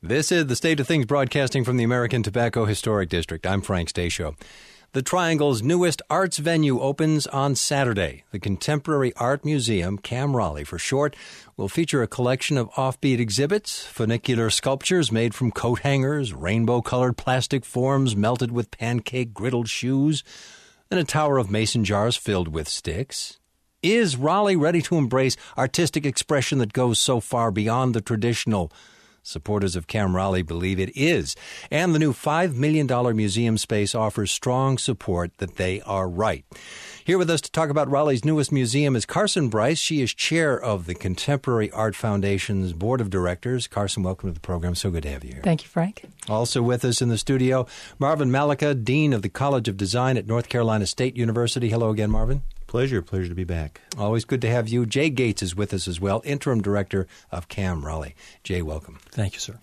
This is the State of Things broadcasting from the American Tobacco Historic District. I'm Frank Stasio. The Triangle's newest arts venue opens on Saturday. The Contemporary Art Museum, Cam Raleigh for short, will feature a collection of offbeat exhibits, funicular sculptures made from coat hangers, rainbow-colored plastic forms melted with pancake griddled shoes, and a tower of mason jars filled with sticks. Is Raleigh ready to embrace artistic expression that goes so far beyond the traditional? Supporters of Cam Raleigh believe it is, and the new $5 million museum space offers strong support that they are right. Here with us to talk about Raleigh's newest museum is Carson Bryce. She is chair of the Contemporary Art Foundation's Board of Directors. Carson, welcome to the program. So good to have you here. Thank you, Frank. Also with us in the studio, Marvin Malika, Dean of the College of Design at North Carolina State University. Hello again, Marvin. Pleasure to be back. Always good to have you. Jay Gates is with us as well, interim director of Cam Raleigh. Jay, welcome. Thank you, sir.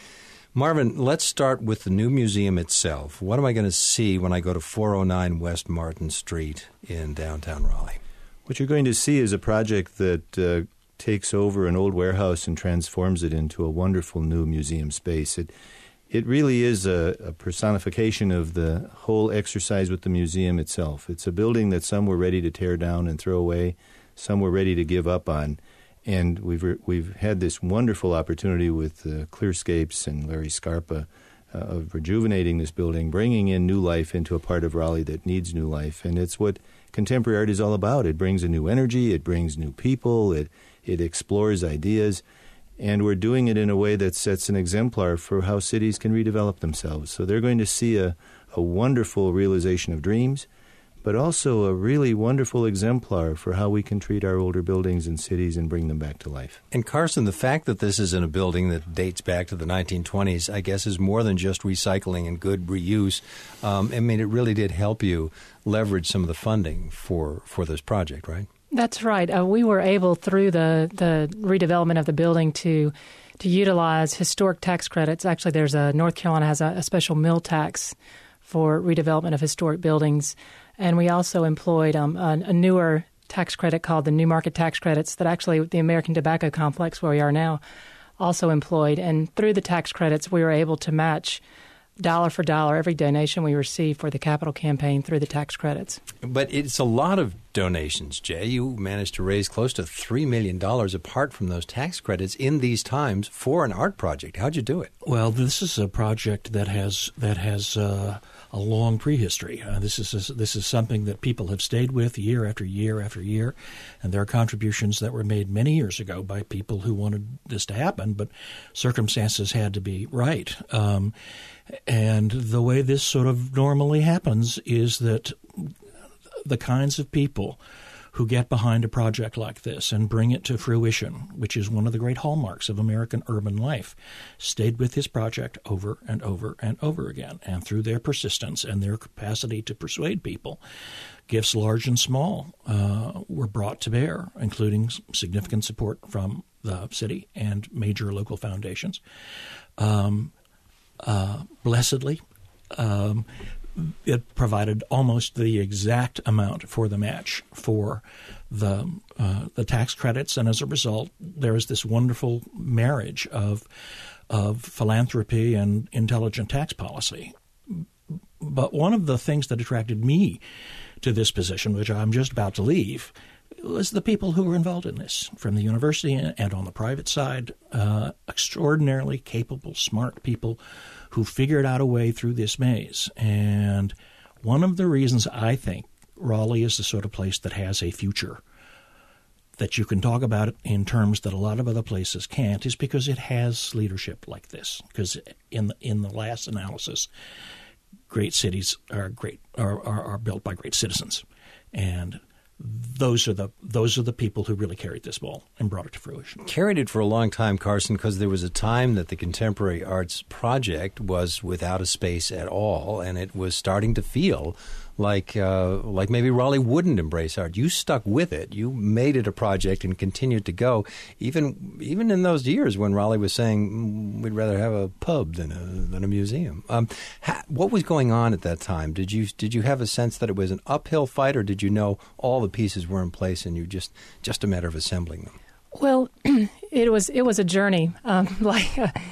Marvin, let's start with the new museum itself. What am I going to see when I go to 409 West Martin Street in downtown Raleigh? What you're going to see is a project that takes over an old warehouse and transforms it into a wonderful new museum space. It really is a personification of the whole exercise with the museum itself. It's a building that some were ready to tear down and throw away, some were ready to give up on. And we've had this wonderful opportunity with Clearscapes and Larry Scarpa of rejuvenating this building, bringing in new life into a part of Raleigh that needs new life. And it's what contemporary art is all about. It brings a new energy, it brings new people, it explores ideas. And we're doing it in a way that sets an exemplar for how cities can redevelop themselves. So they're going to see a wonderful realization of dreams, but also a really wonderful exemplar for how we can treat our older buildings and cities and bring them back to life. And Carson, the fact that this is in a building that dates back to the 1920s, I guess, is more than just recycling and good reuse. It really did help you leverage some of the funding for this project, right? That's right. We were able, through the redevelopment of the building, to utilize historic tax credits. Actually, North Carolina has a special mill tax for redevelopment of historic buildings. And we also employed a newer tax credit called the New Market Tax Credits that actually the American Tobacco Complex, where we are now, also employed. And through the tax credits, we were able to match dollar for dollar every donation we receive for the capital campaign through the tax credits. But it's a lot of donations, Jay. You managed to raise close to $3 million apart from those tax credits in these times for an art project. How'd you do it? Well, this is a project that has a long prehistory. This is something that people have stayed with year after year after year, and there are contributions that were made many years ago by people who wanted this to happen, but circumstances had to be right. And the way this sort of normally happens is that the kinds of people who get behind a project like this and bring it to fruition, which is one of the great hallmarks of American urban life, stayed with this project over and over and over again. And through their persistence and their capacity to persuade people, gifts large and small were brought to bear, including significant support from the city and major local foundations. Blessedly, it provided almost the exact amount for the match for the tax credits, and as a result, there is this wonderful marriage of philanthropy and intelligent tax policy. But one of the things that attracted me to this position, which I'm just about to leave, was the people who were involved in this, from the university and on the private side, extraordinarily capable, smart people who figured out a way through this maze. And one of the reasons I think Raleigh is the sort of place that has a future, that you can talk about it in terms that a lot of other places can't, is because it has leadership like this. Because in the last analysis, great cities are built by great citizens, and those are the people who really carried this ball and brought it to fruition. Carried it for a long time, Carson, because there was a time that the Contemporary Arts Project was without a space at all, and it was starting to feel like maybe Raleigh wouldn't embrace art. You stuck with it. You made it a project and continued to go, even in those years when Raleigh was saying we'd rather have a pub than a museum. What was going on at that time? Did you have a sense that it was an uphill fight, or did you know all the pieces were in place and you just a matter of assembling them? Well, it was a journey.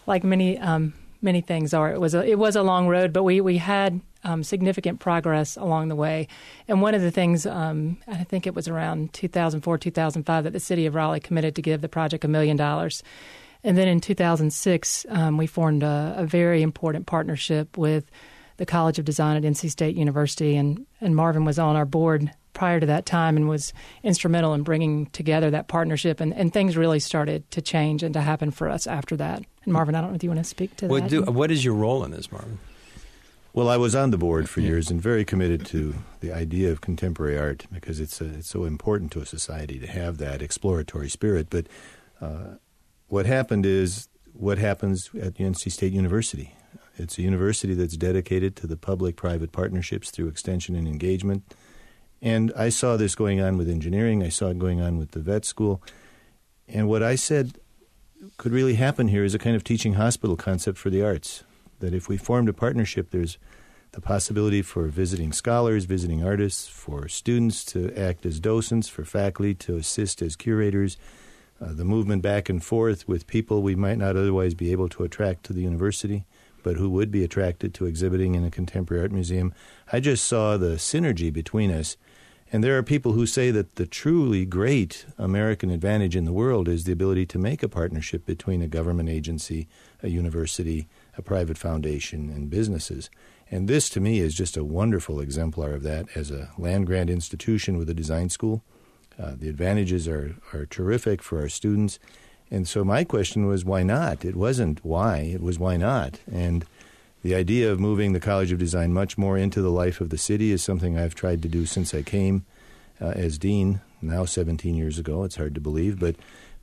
like many things are. It was a long road, but we had significant progress along the way. And one of the things, I think it was around 2004, 2005, that the city of Raleigh committed to give the project $1 million. And then in 2006, we formed a very important partnership with the College of Design at NC State University, and Marvin was on our board prior to that time and was instrumental in bringing together that partnership, and things really started to change and to happen for us after that. And Marvin, I don't know if you want to speak to that. What is your role in this, Marvin? Well, I was on the board for years and very committed to the idea of contemporary art because it's so important to a society to have that exploratory spirit. But what happened is what happens at NC State University. It's a university that's dedicated to the public-private partnerships through extension and engagement. And I saw this going on with engineering. I saw it going on with the vet school. And what I said could really happen here is a kind of teaching hospital concept for the arts, that if we formed a partnership, there's the possibility for visiting scholars, visiting artists, for students to act as docents, for faculty to assist as curators, the movement back and forth with people we might not otherwise be able to attract to the university, but who would be attracted to exhibiting in a contemporary art museum. I just saw the synergy between us. And there are people who say that the truly great American advantage in the world is the ability to make a partnership between a government agency, a university, a private foundation, and businesses. And this, to me, is just a wonderful exemplar of that as a land-grant institution with a design school. The advantages are terrific for our students. And so my question was, why not? It wasn't why, it was why not? And the idea of moving the College of Design much more into the life of the city is something I've tried to do since I came as dean, now 17 years ago. It's hard to believe. But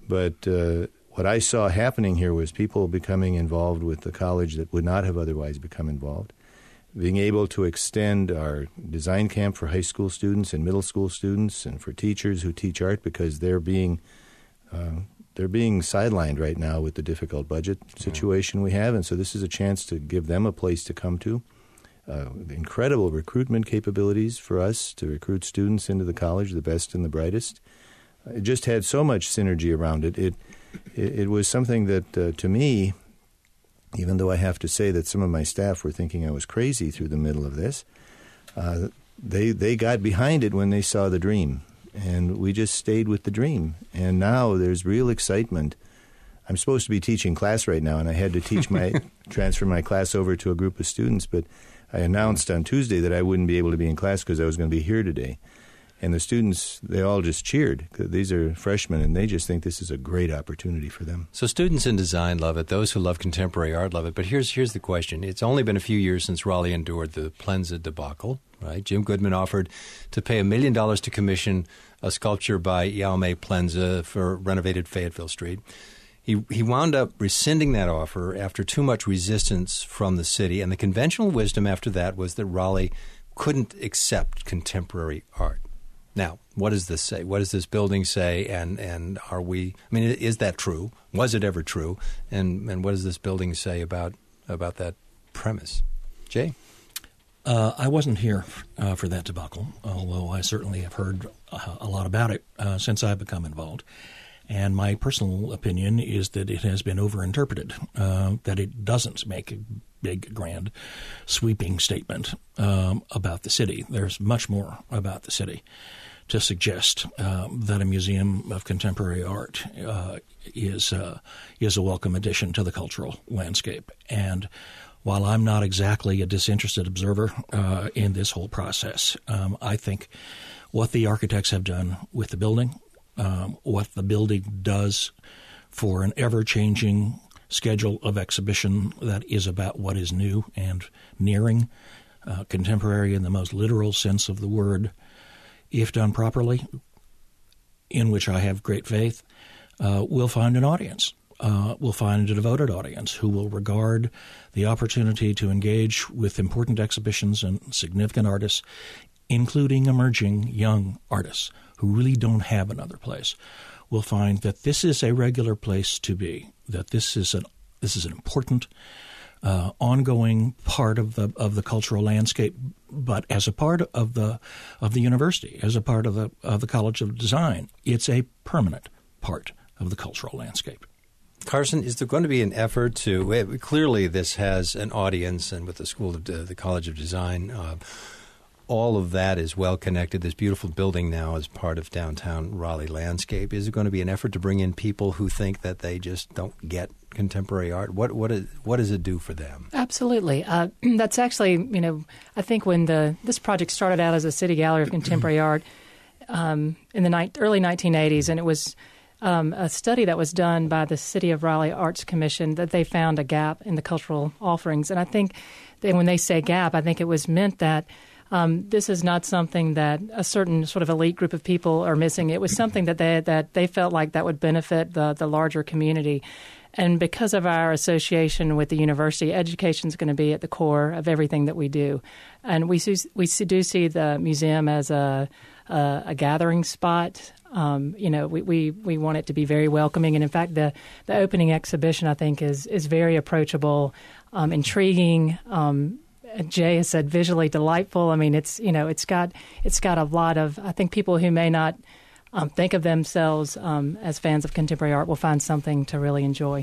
what I saw happening here was people becoming involved with the college that would not have otherwise become involved, being able to extend our design camp for high school students and middle school students and for teachers who teach art because they're being sidelined right now with the difficult budget situation we have, and so this is a chance to give them a place to come to. Incredible recruitment capabilities for us to recruit students into the college, the best and the brightest. It just had so much synergy around it. It was something that, to me, even though I have to say that some of my staff were thinking I was crazy through the middle of this, they got behind it when they saw the dream. And we just stayed with the dream. And now there's real excitement. I'm supposed to be teaching class right now, and I had to transfer my class over to a group of students. But I announced on Tuesday that I wouldn't be able to be in class because I was going to be here today. And the students, they all just cheered. These are freshmen, and they just think this is a great opportunity for them. So students in design love it. Those who love contemporary art love it. But here's the question. It's only been a few years since Raleigh endured the Plenza debacle, right? Jim Goodman offered to pay $1 million to commission a sculpture by Jaume Plenza for renovated Fayetteville Street. He wound up rescinding that offer after too much resistance from the city, and the conventional wisdom after that was that Raleigh couldn't accept contemporary art. Now, what does this say? What does this building say? And are we? I mean, is that true? Was it ever true? And what does this building say about that premise? Jay? I wasn't here for that debacle, although I certainly have heard a lot about it since I've become involved. And my personal opinion is that it has been overinterpreted, that it doesn't make a big, grand, sweeping statement about the city. There's much more about the city to suggest that a museum of contemporary art is a welcome addition to the cultural landscape. And while I'm not exactly a disinterested observer in this whole process, I think what the architects have done with the building, what the building does for an ever-changing schedule of exhibition that is about what is new and nearing, contemporary in the most literal sense of the word, if done properly, in which I have great faith, will find an audience. Will find a devoted audience who will regard the opportunity to engage with important exhibitions and significant artists, including emerging young artists who really don't have another place, will find that this is a regular place to be, that this is an important ongoing part of the cultural landscape, but as a part of the university, as a part of the College of Design, it's a permanent part of the cultural landscape. Carson, is there going to be an effort to clearly this has an audience, and with the School of the College of Design, all of that is well connected. This beautiful building now is part of downtown Raleigh landscape. Is there going to be an effort to bring in people who think that they just don't get contemporary art? What does it do for them? Absolutely. That's actually, I think when this project started out as a city gallery of contemporary art in the early 1980s, and it was a study that was done by the City of Raleigh Arts Commission that they found a gap in the cultural offerings. And I think that when they say gap, I think it was meant that this is not something that a certain sort of elite group of people are missing. It was something that they felt like that would benefit the larger community. And because of our association with the university, education is going to be at the core of everything that we do. And we do see the museum as a gathering spot. We want it to be very welcoming. And in fact, the opening exhibition, I think, is very approachable, intriguing. Jay has said visually delightful. I mean, it's got a lot of, I think, people who may not think of themselves as fans of contemporary art will find something to really enjoy.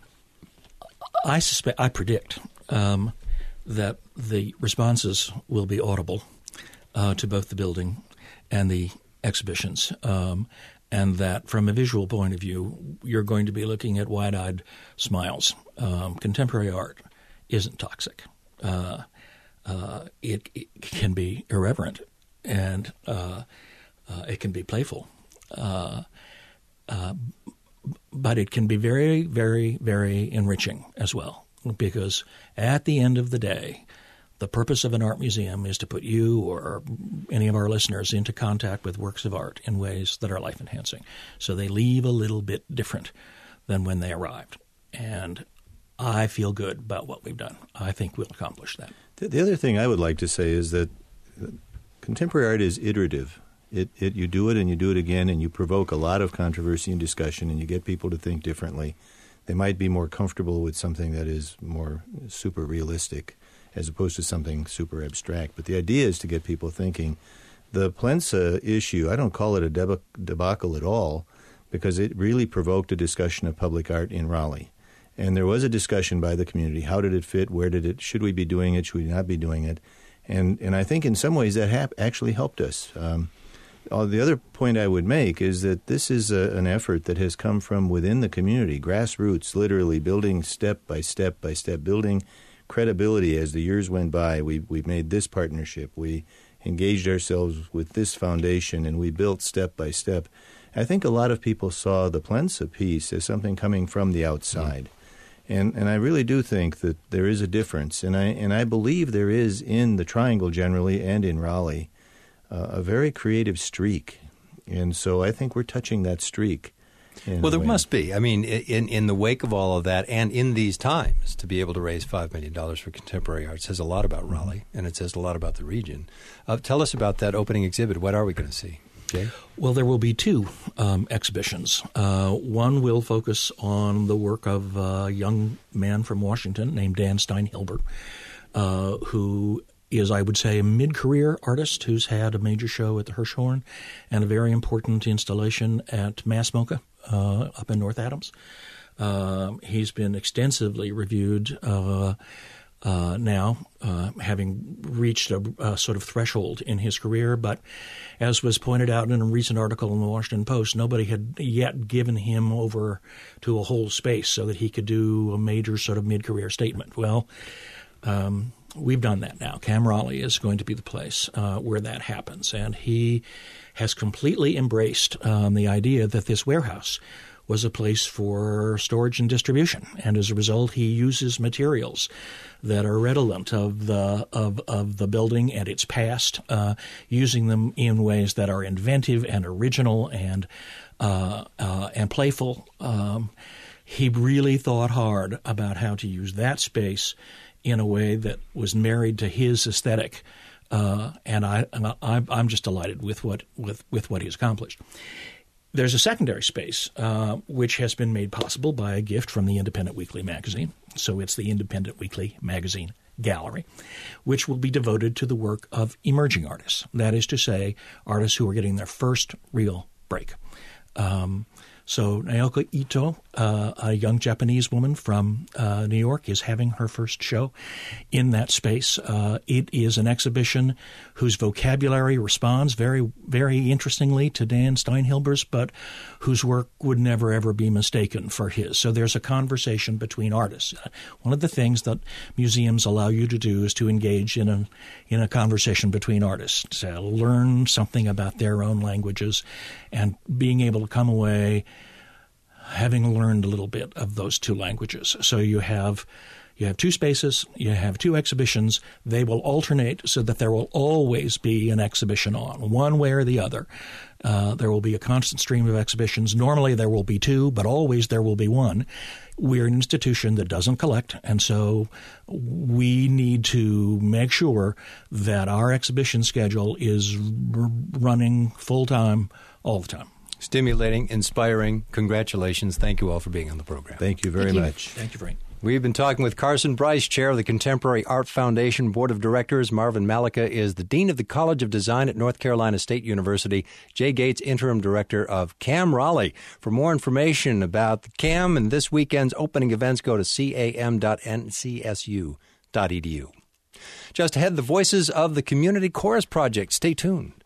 I predict that the responses will be audible to both the building and the exhibitions, and that from a visual point of view, you're going to be looking at wide-eyed smiles. Contemporary art isn't toxic. It can be irreverent, and it can be playful. But it can be very, very, very enriching as well, because at the end of the day, the purpose of an art museum is to put you or any of our listeners into contact with works of art in ways that are life-enhancing. So they leave a little bit different than when they arrived. And I feel good about what we've done. I think we'll accomplish that. The other thing I would like to say is that contemporary art is iterative. You do it and you do it again, and you provoke a lot of controversy and discussion, and you get people to think differently. They might be more comfortable with something that is more super realistic as opposed to something super abstract. But the idea is to get people thinking. The Plensa issue, I don't call it a debacle at all, because it really provoked a discussion of public art in Raleigh. And there was a discussion by the community. How did it fit? Where did it? Should we be doing it? Should we not be doing it? And I think in some ways that actually helped us. The other point I would make is that this is an effort that has come from within the community, grassroots, literally building step by step by step, building credibility as the years went by. We made this partnership. We engaged ourselves with this foundation, and we built step by step. I think a lot of people saw the Plensa piece as something coming from the outside. And I really do think that there is a difference. And I believe there is in the Triangle generally and in Raleigh a very creative streak. And so I think we're touching that streak. Well, there must be. I mean, in the wake of all of that and in these times, to be able to raise $5 million for contemporary art says a lot about Raleigh, and it says a lot about the region. Tell us about that opening exhibit. What are we going to see? Jay? Well, there will be two exhibitions. One will focus on the work of a young man from Washington named Dan Stein-Hilbert, who is, I would say, a mid-career artist who's had a major show at the Hirshhorn and a very important installation at Mass MoCA up in North Adams. He's been extensively reviewed now, having reached a sort of threshold in his career. But as was pointed out in a recent article in the Washington Post, nobody had yet given him over to a whole space so that he could do a major sort of mid-career statement. Well, we've done that now. Cam Raleigh is going to be the place where that happens. And he has completely embraced the idea that this warehouse was a place for storage and distribution. And as a result, he uses materials that are redolent of the building and its past, using them in ways that are inventive and original and playful. He really thought hard about how to use that space in a way that was married to his aesthetic, and I'm just delighted with what he's accomplished. There's a secondary space which has been made possible by a gift from the Independent Weekly magazine. So it's the Independent Weekly magazine gallery, which will be devoted to the work of emerging artists. That is to say, artists who are getting their first real break. So Naoko Ito a young Japanese woman from New York is having her first show in that space. It is an exhibition whose vocabulary responds very, very interestingly to Dan Steinhilber's, but whose work would never, ever be mistaken for his. So there's a conversation between artists. One of the things that museums allow you to do is to engage in a conversation between artists, learn something about their own languages, and being able to come away having learned a little bit of those two languages. So you have two spaces, you have two exhibitions. They will alternate so that there will always be an exhibition on, one way or the other. There will be a constant stream of exhibitions. Normally there will be two, but always there will be one. We're an institution that doesn't collect, and so we need to make sure that our exhibition schedule is running full-time all the time. Stimulating, inspiring. Congratulations. Thank you all for being on the program. Thank you very much. Thank you, Frank. We've been talking with Carson Bryce, Chair of the Contemporary Art Foundation Board of Directors. Marvin Malika is the Dean of the College of Design at North Carolina State University. Jay Gates, Interim Director of CAM Raleigh. For more information about the CAM and this weekend's opening events, go to cam.ncsu.edu. Just ahead, the Voices of the Community Chorus Project. Stay tuned.